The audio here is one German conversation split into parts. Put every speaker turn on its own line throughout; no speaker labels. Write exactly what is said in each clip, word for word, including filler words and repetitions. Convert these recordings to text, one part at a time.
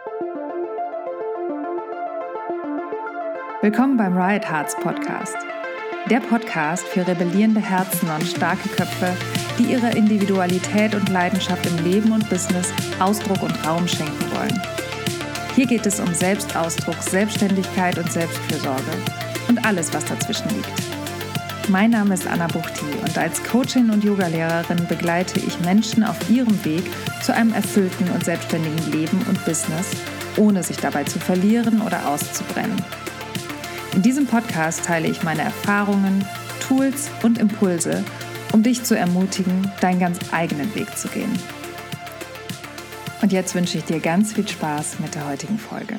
Willkommen beim Riot Hearts Podcast. Der Podcast für rebellierende Herzen und starke Köpfe, die ihrer Individualität und Leidenschaft im Leben und Business Ausdruck und Raum schenken wollen. Hier geht es um Selbstausdruck, Selbstständigkeit und Selbstfürsorge und alles, was dazwischen liegt. Mein Name ist Anna Buchti und als Coachin und Yogalehrerin begleite ich Menschen auf ihrem Weg zu einem erfüllten und selbstständigen Leben und Business, ohne sich dabei zu verlieren oder auszubrennen. In diesem Podcast teile ich meine Erfahrungen, Tools und Impulse, um dich zu ermutigen, deinen ganz eigenen Weg zu gehen. Und jetzt wünsche ich dir ganz viel Spaß mit der heutigen Folge.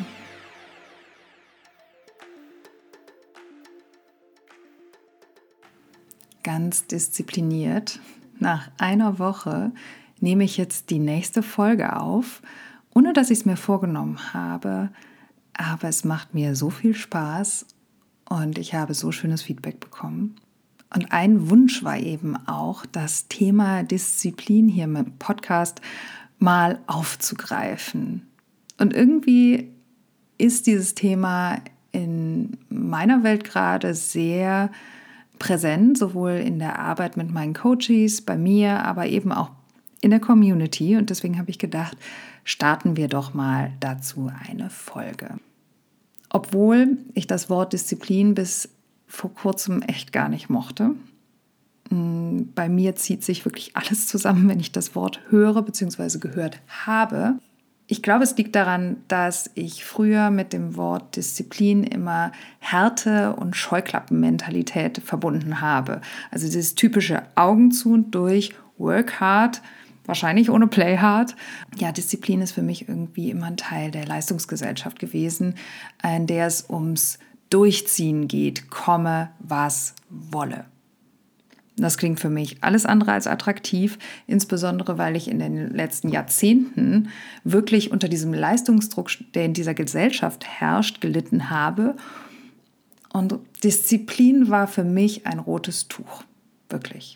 Ganz diszipliniert, nach einer Woche nehme ich jetzt die nächste Folge auf, ohne dass ich es mir vorgenommen habe, aber es macht mir so viel Spaß. Und ich habe so schönes Feedback bekommen. Und ein Wunsch war eben auch, das Thema Disziplin hier im Podcast mal aufzugreifen. Und irgendwie ist dieses Thema in meiner Welt gerade sehr präsent, sowohl in der Arbeit mit meinen Coaches, bei mir, aber eben auch in der Community. Und deswegen habe ich gedacht, starten wir doch mal dazu eine Folge. Obwohl ich das Wort Disziplin bis vor kurzem echt gar nicht mochte. Bei mir zieht sich wirklich alles zusammen, wenn ich das Wort höre bzw. gehört habe. Ich glaube, es liegt daran, dass ich früher mit dem Wort Disziplin immer Härte und Scheuklappenmentalität verbunden habe. Also dieses typische Augen zu und durch, work hard, wahrscheinlich ohne Play hard. Ja, Disziplin ist für mich irgendwie immer ein Teil der Leistungsgesellschaft gewesen, in der es ums Durchziehen geht, komme, was wolle. Das klingt für mich alles andere als attraktiv, insbesondere weil ich in den letzten Jahrzehnten wirklich unter diesem Leistungsdruck, der in dieser Gesellschaft herrscht, gelitten habe. Und Disziplin war für mich ein rotes Tuch, wirklich.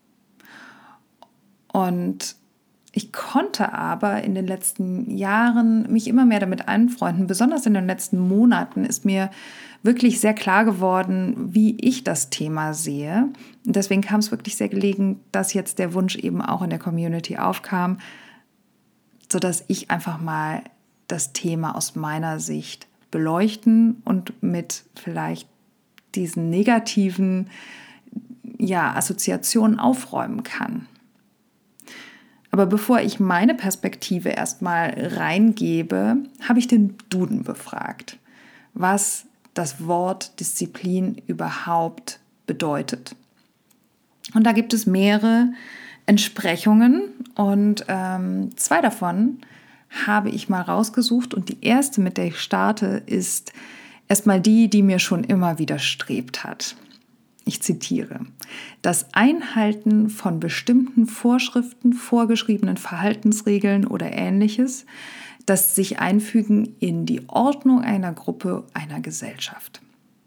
Und ich konnte aber in den letzten Jahren mich immer mehr damit anfreunden. Besonders in den letzten Monaten ist mir wirklich sehr klar geworden, wie ich das Thema sehe. Und deswegen kam es wirklich sehr gelegen, dass jetzt der Wunsch eben auch in der Community aufkam, sodass ich einfach mal das Thema aus meiner Sicht beleuchten und mit vielleicht diesen negativen ja, Assoziationen aufräumen kann. Aber bevor ich meine Perspektive erstmal reingebe, habe ich den Duden befragt, was das Wort Disziplin überhaupt bedeutet. Und da gibt es mehrere Entsprechungen und ähm, zwei davon habe ich mal rausgesucht. Und die erste, mit der ich starte, ist erstmal die, die mir schon immer widerstrebt hat. Ich zitiere: Das Einhalten von bestimmten Vorschriften, vorgeschriebenen Verhaltensregeln oder Ähnliches, das sich einfügen in die Ordnung einer Gruppe, einer Gesellschaft.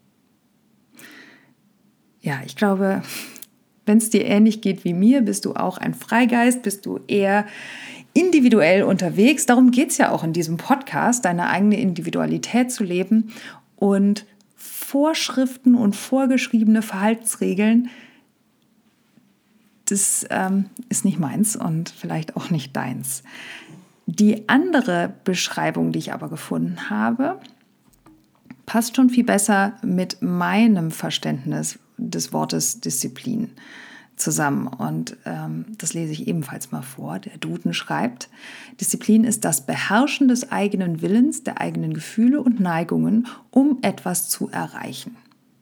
Ja, ich glaube, wenn es dir ähnlich geht wie mir, bist du auch ein Freigeist, bist du eher individuell unterwegs. Darum geht es ja auch in diesem Podcast, deine eigene Individualität zu leben und Vorschriften und vorgeschriebene Verhaltensregeln, das ähm, ist nicht meins und vielleicht auch nicht deins. Die andere Beschreibung, die ich aber gefunden habe, passt schon viel besser mit meinem Verständnis des Wortes Disziplin zusammen. Und ähm, das lese ich ebenfalls mal vor. Der Duden schreibt: Disziplin ist das Beherrschen des eigenen Willens, der eigenen Gefühle und Neigungen, um etwas zu erreichen.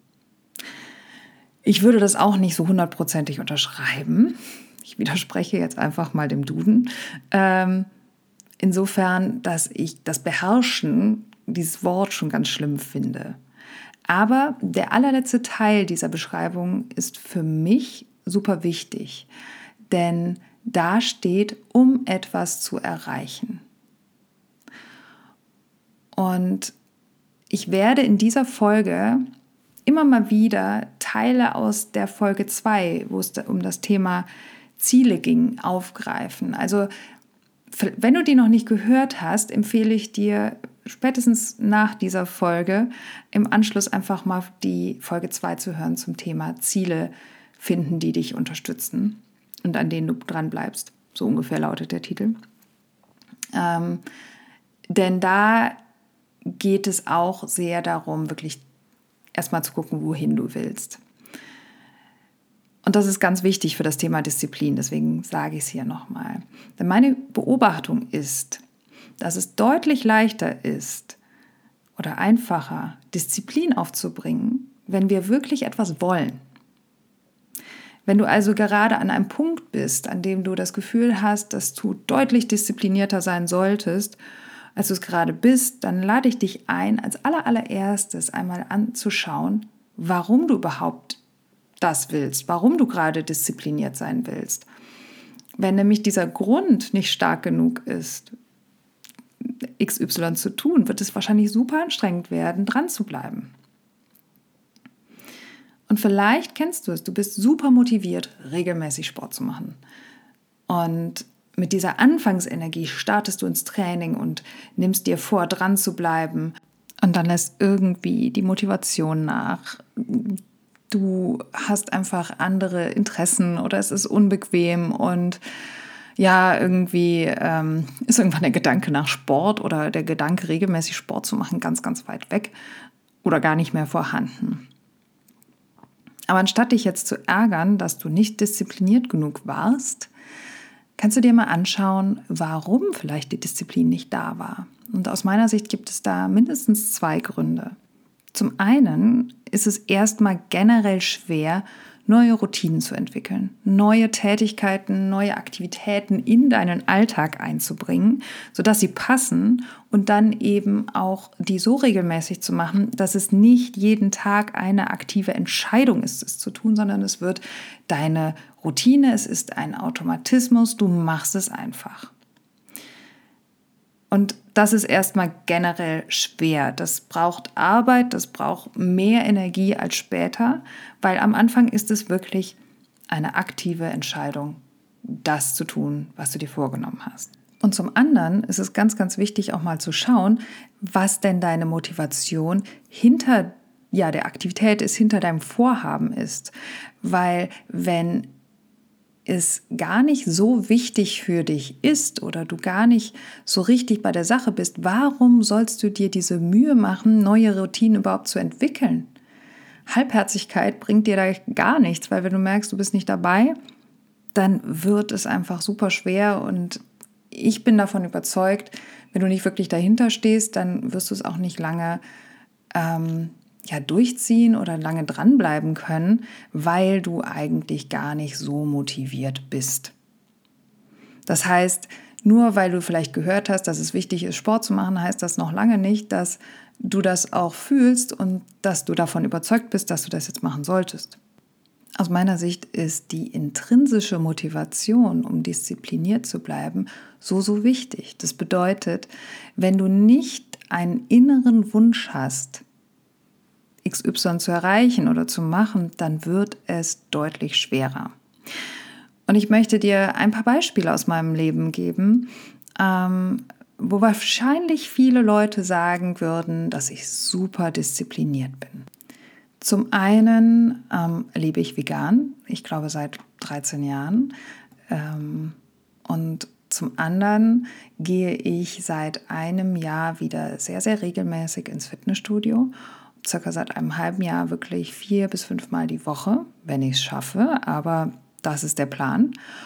Ich würde das auch nicht so hundertprozentig unterschreiben. Ich widerspreche jetzt einfach mal dem Duden. Ähm, insofern, dass ich das Beherrschen, dieses Wort, schon ganz schlimm finde. Aber der allerletzte Teil dieser Beschreibung ist für mich super wichtig, denn da steht, um etwas zu erreichen. Und ich werde in dieser Folge immer mal wieder Teile aus der Folge zwei, wo es um das Thema Ziele ging, aufgreifen. Also wenn du die noch nicht gehört hast, empfehle ich dir spätestens nach dieser Folge im Anschluss einfach mal die Folge zwei zu hören zum Thema Ziele finden, die dich unterstützen und an denen du dran bleibst. So ungefähr lautet der Titel. Ähm, denn da geht es auch sehr darum, wirklich erstmal zu gucken, wohin du willst. Und das ist ganz wichtig für das Thema Disziplin, deswegen sage ich es hier nochmal. Denn meine Beobachtung ist, dass es deutlich leichter ist oder einfacher, Disziplin aufzubringen, wenn wir wirklich etwas wollen. Wenn du also gerade an einem Punkt bist, an dem du das Gefühl hast, dass du deutlich disziplinierter sein solltest, als du es gerade bist, dann lade ich dich ein, als allererstes einmal anzuschauen, warum du überhaupt das willst, warum du gerade diszipliniert sein willst. Wenn nämlich dieser Grund nicht stark genug ist, X Y zu tun, wird es wahrscheinlich super anstrengend werden, dran zu bleiben. Und vielleicht kennst du es, du bist super motiviert, regelmäßig Sport zu machen. Und mit dieser Anfangsenergie startest du ins Training und nimmst dir vor, dran zu bleiben. Und dann lässt irgendwie die Motivation nach. Du hast einfach andere Interessen oder es ist unbequem und ja, irgendwie ähm, ist irgendwann der Gedanke nach Sport oder der Gedanke, regelmäßig Sport zu machen, ganz, ganz weit weg oder gar nicht mehr vorhanden. Aber anstatt dich jetzt zu ärgern, dass du nicht diszipliniert genug warst, kannst du dir mal anschauen, warum vielleicht die Disziplin nicht da war. Und aus meiner Sicht gibt es da mindestens zwei Gründe. Zum einen ist es erstmal generell schwer, neue Routinen zu entwickeln, neue Tätigkeiten, neue Aktivitäten in deinen Alltag einzubringen, sodass sie passen und dann eben auch die so regelmäßig zu machen, dass es nicht jeden Tag eine aktive Entscheidung ist, es zu tun, sondern es wird deine Routine, es ist ein Automatismus, du machst es einfach. Und das ist erstmal generell schwer. Das braucht Arbeit, das braucht mehr Energie als später, weil am Anfang ist es wirklich eine aktive Entscheidung, das zu tun, was du dir vorgenommen hast. Und zum anderen ist es ganz, ganz wichtig auch mal zu schauen, was denn deine Motivation hinter ja, der Aktivität ist, hinter deinem Vorhaben ist. Weil wenn es gar nicht so wichtig für dich ist oder du gar nicht so richtig bei der Sache bist, warum sollst du dir diese Mühe machen, neue Routinen überhaupt zu entwickeln? Halbherzigkeit bringt dir da gar nichts, weil wenn du merkst, du bist nicht dabei, dann wird es einfach super schwer und ich bin davon überzeugt, wenn du nicht wirklich dahinter stehst, dann wirst du es auch nicht lange ähm, ja, durchziehen oder lange dranbleiben können, weil du eigentlich gar nicht so motiviert bist. Das heißt, nur weil du vielleicht gehört hast, dass es wichtig ist, Sport zu machen, heißt das noch lange nicht, dass du das auch fühlst und dass du davon überzeugt bist, dass du das jetzt machen solltest. Aus meiner Sicht ist die intrinsische Motivation, um diszipliniert zu bleiben, so, so wichtig. Das bedeutet, wenn du nicht einen inneren Wunsch hast, X Y zu erreichen oder zu machen, dann wird es deutlich schwerer. Und ich möchte dir ein paar Beispiele aus meinem Leben geben, ähm, wo wahrscheinlich viele Leute sagen würden, dass ich super diszipliniert bin. Zum einen ähm, lebe ich vegan, ich glaube seit dreizehn Jahren. Ähm, und zum anderen gehe ich seit einem Jahr wieder sehr, sehr regelmäßig ins Fitnessstudio. Circa seit einem halben Jahr wirklich vier bis fünfmal die Woche, wenn ich es schaffe, aber das ist der Plan.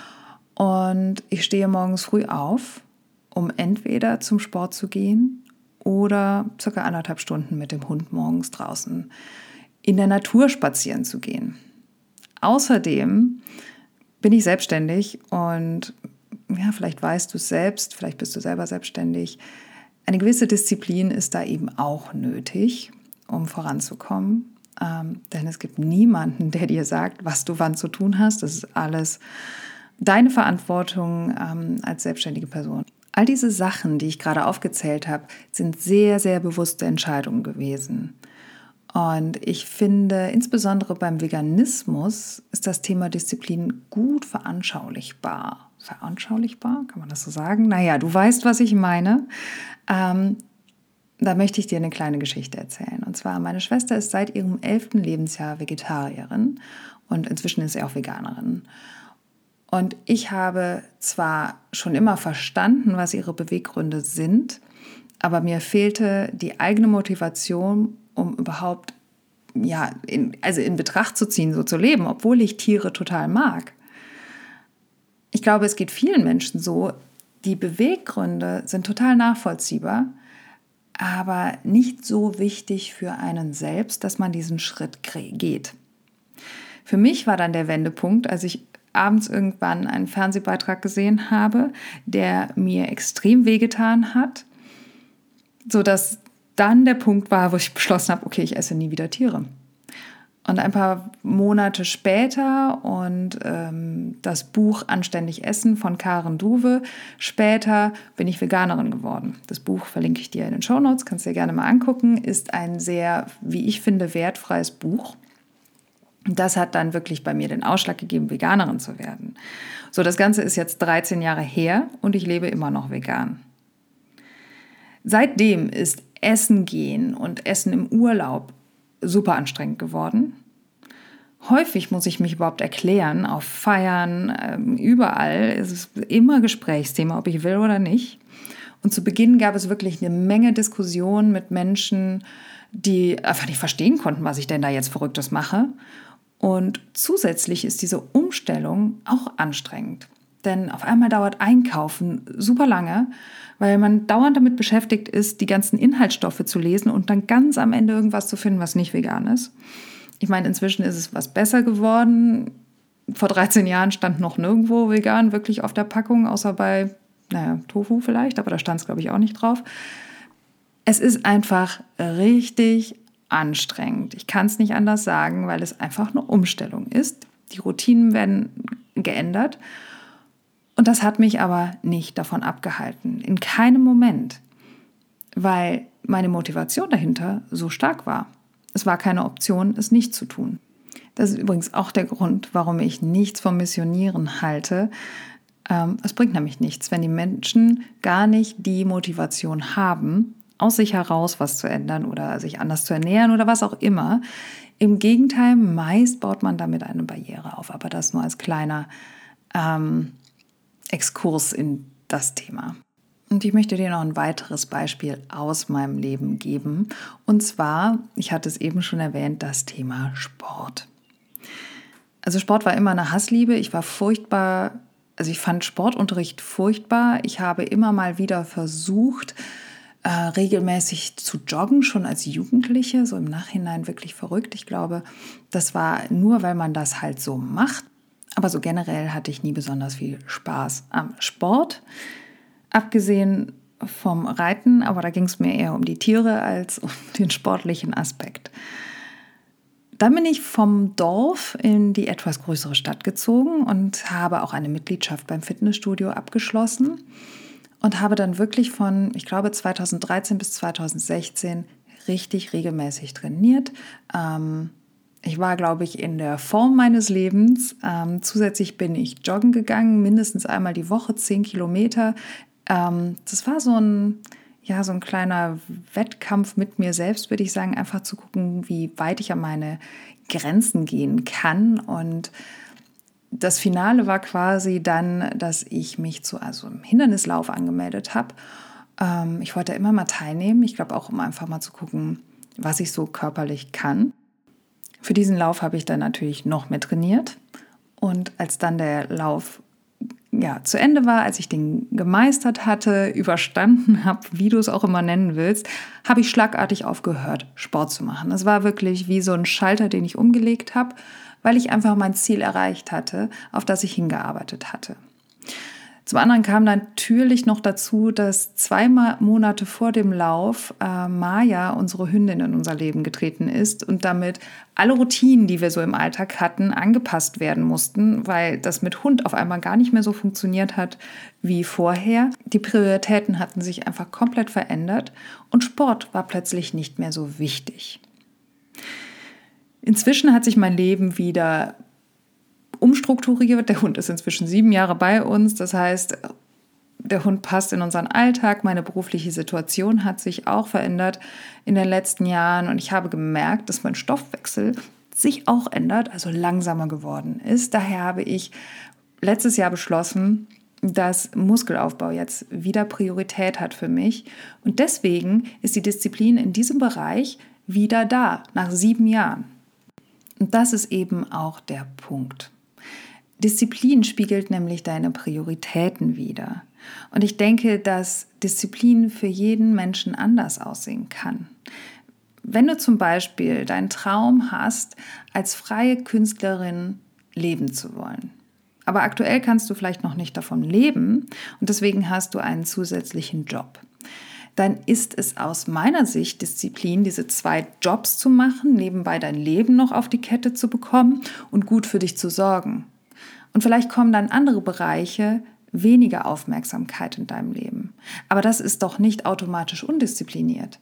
Und ich stehe morgens früh auf, um entweder zum Sport zu gehen oder circa anderthalb Stunden mit dem Hund morgens draußen in der Natur spazieren zu gehen. Außerdem bin ich selbstständig und ja, vielleicht weißt du es selbst, vielleicht bist du selber selbstständig. Eine gewisse Disziplin ist da eben auch nötig, um voranzukommen. Ähm, denn es gibt niemanden, der dir sagt, was du wann zu tun hast. Das ist alles deine Verantwortung ähm, als selbstständige Person. All diese Sachen, die ich gerade aufgezählt habe, sind sehr, sehr bewusste Entscheidungen gewesen. Und ich finde, insbesondere beim Veganismus ist das Thema Disziplin gut veranschaulichbar veranschaulichbar, kann man das so sagen? Naja, du weißt, was ich meine. Ähm, da möchte ich dir eine kleine Geschichte erzählen. Und zwar, meine Schwester ist seit ihrem elften Lebensjahr Vegetarierin und inzwischen ist sie auch Veganerin. Und ich habe zwar schon immer verstanden, was ihre Beweggründe sind, aber mir fehlte die eigene Motivation, um überhaupt ja, in, also in Betracht zu ziehen, so zu leben, obwohl ich Tiere total mag. Ich glaube, es geht vielen Menschen so, die Beweggründe sind total nachvollziehbar, aber nicht so wichtig für einen selbst, dass man diesen Schritt geht. Für mich war dann der Wendepunkt, als ich abends irgendwann einen Fernsehbeitrag gesehen habe, der mir extrem wehgetan hat, sodass dann der Punkt war, wo ich beschlossen habe, okay, ich esse nie wieder Tiere. Und ein paar Monate später und ähm, das Buch Anständig Essen von Karen Duwe, später bin ich Veganerin geworden. Das Buch verlinke ich dir in den Shownotes, kannst du dir gerne mal angucken, ist ein sehr, wie ich finde, wertfreies Buch. Das hat dann wirklich bei mir den Ausschlag gegeben, Veganerin zu werden. So, das Ganze ist jetzt dreizehn Jahre her und ich lebe immer noch vegan. Seitdem ist Essen gehen und Essen im Urlaub super anstrengend geworden. Häufig muss ich mich überhaupt erklären, auf Feiern, überall. Es ist immer Gesprächsthema, ob ich will oder nicht. Und zu Beginn gab es wirklich eine Menge Diskussionen mit Menschen, die einfach nicht verstehen konnten, was ich denn da jetzt Verrücktes mache. Und zusätzlich ist diese Umstellung auch anstrengend. Denn auf einmal dauert Einkaufen super lange, weil man dauernd damit beschäftigt ist, die ganzen Inhaltsstoffe zu lesen und dann ganz am Ende irgendwas zu finden, was nicht vegan ist. Ich meine, inzwischen ist es was besser geworden. Vor dreizehn Jahren stand noch nirgendwo vegan wirklich auf der Packung, außer bei, naja, Tofu vielleicht, aber da stand es, glaube ich, auch nicht drauf. Es ist einfach richtig anstrengend. Ich kann es nicht anders sagen, weil es einfach eine Umstellung ist. Die Routinen werden geändert. Und das hat mich aber nicht davon abgehalten. In keinem Moment. Weil meine Motivation dahinter so stark war. Es war keine Option, es nicht zu tun. Das ist übrigens auch der Grund, warum ich nichts vom Missionieren halte. Ähm, es bringt nämlich nichts, wenn die Menschen gar nicht die Motivation haben, aus sich heraus was zu ändern oder sich anders zu ernähren oder was auch immer. Im Gegenteil, meist baut man damit eine Barriere auf. Aber das nur als kleiner ähm, Exkurs in das Thema. Und ich möchte dir noch ein weiteres Beispiel aus meinem Leben geben. Und zwar, ich hatte es eben schon erwähnt, das Thema Sport. Also Sport war immer eine Hassliebe. Ich war furchtbar, also ich fand Sportunterricht furchtbar. Ich habe immer mal wieder versucht, äh, regelmäßig zu joggen, schon als Jugendliche, so im Nachhinein wirklich verrückt. Ich glaube, das war nur, weil man das halt so macht. Aber so generell hatte ich nie besonders viel Spaß am Sport. Abgesehen vom Reiten, aber da ging es mir eher um die Tiere als um den sportlichen Aspekt. Dann bin ich vom Dorf in die etwas größere Stadt gezogen und habe auch eine Mitgliedschaft beim Fitnessstudio abgeschlossen und habe dann wirklich von, ich glaube, zweitausenddreizehn bis zweitausendsechzehn richtig regelmäßig trainiert. Ähm, Ich war, glaube ich, in der Form meines Lebens. Ähm, zusätzlich bin ich joggen gegangen, mindestens einmal die Woche, zehn Kilometer. Ähm, das war so ein, ja, so ein kleiner Wettkampf mit mir selbst, würde ich sagen, einfach zu gucken, wie weit ich an meine Grenzen gehen kann. Und das Finale war quasi dann, dass ich mich zu also einem Hindernislauf angemeldet habe. Ähm, ich wollte immer mal teilnehmen. Ich glaube auch, um einfach mal zu gucken, was ich so körperlich kann. Für diesen Lauf habe ich dann natürlich noch mehr trainiert. Und als dann der Lauf ja, zu Ende war, als ich den gemeistert hatte, überstanden habe, wie du es auch immer nennen willst, habe ich schlagartig aufgehört, Sport zu machen. Es war wirklich wie so ein Schalter, den ich umgelegt habe, weil ich einfach mein Ziel erreicht hatte, auf das ich hingearbeitet hatte. Zum anderen kam natürlich noch dazu, dass zwei Monate vor dem Lauf äh, Maya, unsere Hündin, in unser Leben getreten ist und damit alle Routinen, die wir so im Alltag hatten, angepasst werden mussten, weil das mit Hund auf einmal gar nicht mehr so funktioniert hat wie vorher. Die Prioritäten hatten sich einfach komplett verändert und Sport war plötzlich nicht mehr so wichtig. Inzwischen hat sich mein Leben wieder umstrukturiert. Der Hund ist inzwischen sieben Jahre bei uns. Das heißt, der Hund passt in unseren Alltag. Meine berufliche Situation hat sich auch verändert in den letzten Jahren. Und ich habe gemerkt, dass mein Stoffwechsel sich auch ändert, also langsamer geworden ist. Daher habe ich letztes Jahr beschlossen, dass Muskelaufbau jetzt wieder Priorität hat für mich. Und deswegen ist die Disziplin in diesem Bereich wieder da, nach sieben Jahren. Und das ist eben auch der Punkt. Disziplin spiegelt nämlich deine Prioritäten wider. Und ich denke, dass Disziplin für jeden Menschen anders aussehen kann. Wenn du zum Beispiel deinen Traum hast, als freie Künstlerin leben zu wollen, aber aktuell kannst du vielleicht noch nicht davon leben und deswegen hast du einen zusätzlichen Job, dann ist es aus meiner Sicht Disziplin, diese zwei Jobs zu machen, nebenbei dein Leben noch auf die Kette zu bekommen und gut für dich zu sorgen. Und vielleicht kommen dann andere Bereiche weniger Aufmerksamkeit in deinem Leben. Aber das ist doch nicht automatisch undiszipliniert.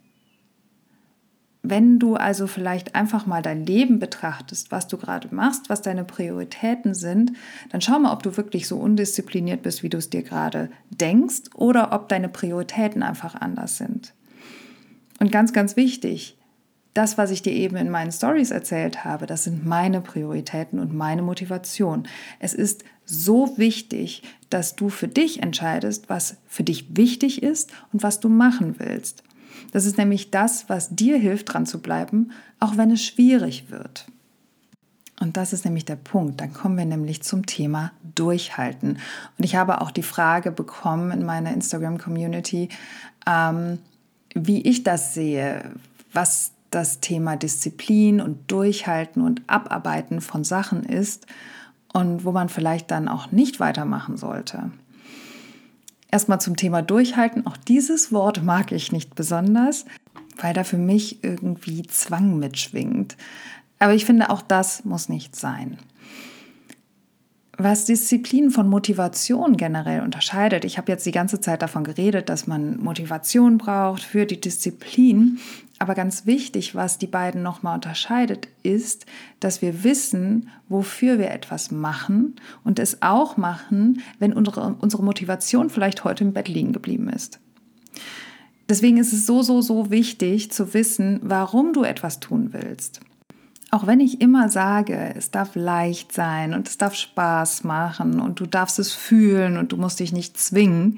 Wenn du also vielleicht einfach mal dein Leben betrachtest, was du gerade machst, was deine Prioritäten sind, dann schau mal, ob du wirklich so undiszipliniert bist, wie du es dir gerade denkst, oder ob deine Prioritäten einfach anders sind. Und ganz, ganz wichtig, das, was ich dir eben in meinen Stories erzählt habe, das sind meine Prioritäten und meine Motivation. Es ist so wichtig, dass du für dich entscheidest, was für dich wichtig ist und was du machen willst. Das ist nämlich das, was dir hilft, dran zu bleiben, auch wenn es schwierig wird. Und das ist nämlich der Punkt. Dann kommen wir nämlich zum Thema Durchhalten. Und ich habe auch die Frage bekommen in meiner Instagram-Community, ähm, wie ich das sehe, was das Thema Disziplin und Durchhalten und Abarbeiten von Sachen ist und wo man vielleicht dann auch nicht weitermachen sollte. Erstmal zum Thema Durchhalten. Auch dieses Wort mag ich nicht besonders, weil da für mich irgendwie Zwang mitschwingt. Aber ich finde, auch das muss nicht sein. Was Disziplin von Motivation generell unterscheidet, ich habe jetzt die ganze Zeit davon geredet, dass man Motivation braucht für die Disziplin, aber ganz wichtig, was die beiden nochmal unterscheidet, ist, dass wir wissen, wofür wir etwas machen und es auch machen, wenn unsere, unsere Motivation vielleicht heute im Bett liegen geblieben ist. Deswegen ist es so, so, so wichtig zu wissen, warum du etwas tun willst. Auch wenn ich immer sage, es darf leicht sein und es darf Spaß machen und du darfst es fühlen und du musst dich nicht zwingen,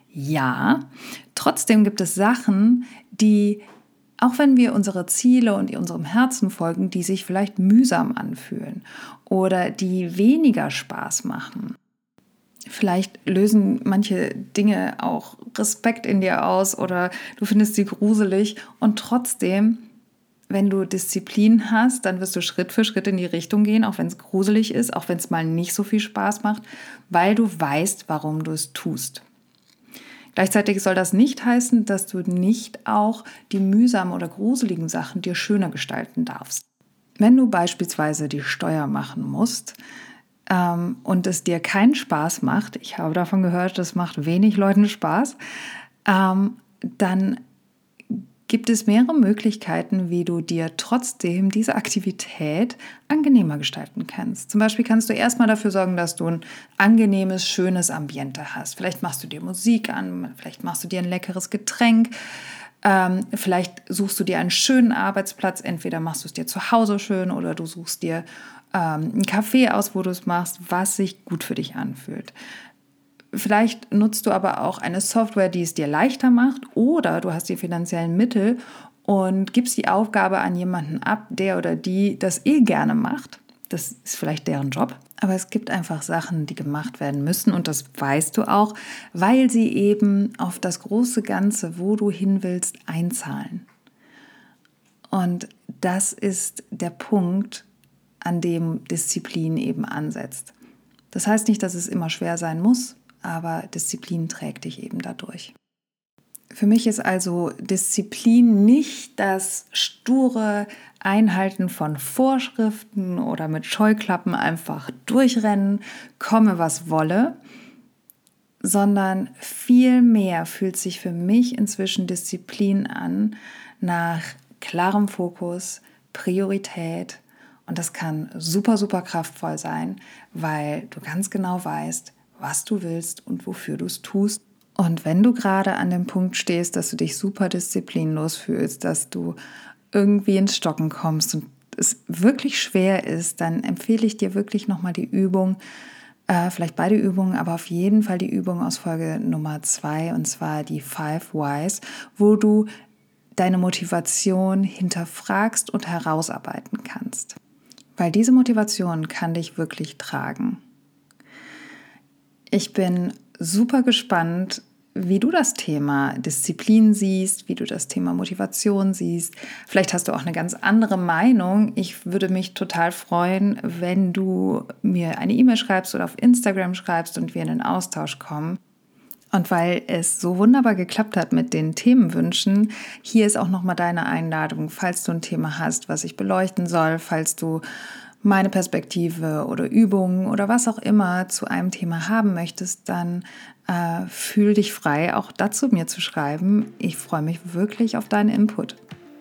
ja, trotzdem gibt es Sachen, die, auch wenn wir unsere Ziele und unserem Herzen folgen, die sich vielleicht mühsam anfühlen oder die weniger Spaß machen. Vielleicht lösen manche Dinge auch Respekt in dir aus oder du findest sie gruselig und trotzdem, wenn du Disziplin hast, dann wirst du Schritt für Schritt in die Richtung gehen, auch wenn es gruselig ist, auch wenn es mal nicht so viel Spaß macht, weil du weißt, warum du es tust. Gleichzeitig soll das nicht heißen, dass du nicht auch die mühsamen oder gruseligen Sachen dir schöner gestalten darfst. Wenn du beispielsweise die Steuer machen musst ähm, und es dir keinen Spaß macht, ich habe davon gehört, das macht wenig Leuten Spaß, ähm, dann gibt es mehrere Möglichkeiten, wie du dir trotzdem diese Aktivität angenehmer gestalten kannst. Zum Beispiel kannst du erstmal dafür sorgen, dass du ein angenehmes, schönes Ambiente hast. Vielleicht machst du dir Musik an, vielleicht machst du dir ein leckeres Getränk, ähm, vielleicht suchst du dir einen schönen Arbeitsplatz, entweder machst du es dir zu Hause schön oder du suchst dir ähm, ein Café aus, wo du es machst, was sich gut für dich anfühlt. Vielleicht nutzt du aber auch eine Software, die es dir leichter macht, oder du hast die finanziellen Mittel und gibst die Aufgabe an jemanden ab, der oder die das eh gerne macht. Das ist vielleicht deren Job. Aber es gibt einfach Sachen, die gemacht werden müssen und das weißt du auch, weil sie eben auf das große Ganze, wo du hin willst, einzahlen. Und das ist der Punkt, an dem Disziplin eben ansetzt. Das heißt nicht, dass es immer schwer sein muss, aber Disziplin trägt dich eben dadurch. Für mich ist also Disziplin nicht das sture Einhalten von Vorschriften oder mit Scheuklappen einfach durchrennen, komme was wolle, sondern vielmehr fühlt sich für mich inzwischen Disziplin an nach klarem Fokus, Priorität Und das kann super, super kraftvoll sein, weil du ganz genau weißt, was du willst und wofür du es tust. Und wenn du gerade an dem Punkt stehst, dass du dich super disziplinlos fühlst, dass du irgendwie ins Stocken kommst und es wirklich schwer ist, dann empfehle ich dir wirklich nochmal die Übung, äh, vielleicht beide Übungen, aber auf jeden Fall die Übung aus Folge Nummer zwei, und zwar die Five Whys, wo du deine Motivation hinterfragst und herausarbeiten kannst. Weil diese Motivation kann dich wirklich tragen. Ich bin super gespannt, wie du das Thema Disziplin siehst, wie du das Thema Motivation siehst. Vielleicht hast du auch eine ganz andere Meinung. Ich würde mich total freuen, wenn du mir eine E-Mail schreibst oder auf Instagram schreibst und wir in den Austausch kommen. Und weil es so wunderbar geklappt hat mit den Themenwünschen, hier ist auch nochmal deine Einladung, falls du ein Thema hast, was ich beleuchten soll, falls du meine Perspektive oder Übungen oder was auch immer zu einem Thema haben möchtest, dann äh, fühl dich frei, auch dazu mir zu schreiben. Ich freue mich wirklich auf deinen Input.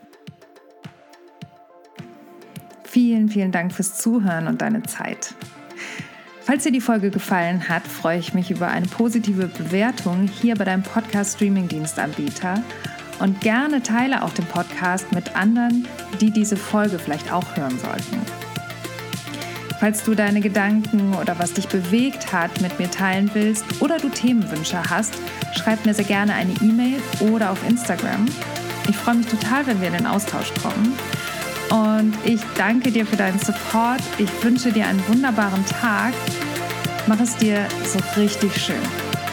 Vielen, vielen Dank fürs Zuhören und deine Zeit. Falls dir die Folge gefallen hat, freue ich mich über eine positive Bewertung hier bei deinem Podcast-Streaming-Dienstanbieter und gerne teile auch den Podcast mit anderen, die diese Folge vielleicht auch hören sollten. Falls du deine Gedanken oder was dich bewegt hat mit mir teilen willst oder du Themenwünsche hast, schreib mir sehr gerne eine E-Mail oder auf Instagram. Ich freue mich total, wenn wir in den Austausch kommen. Und ich danke dir für deinen Support. Ich wünsche dir einen wunderbaren Tag. Mach es dir so richtig schön.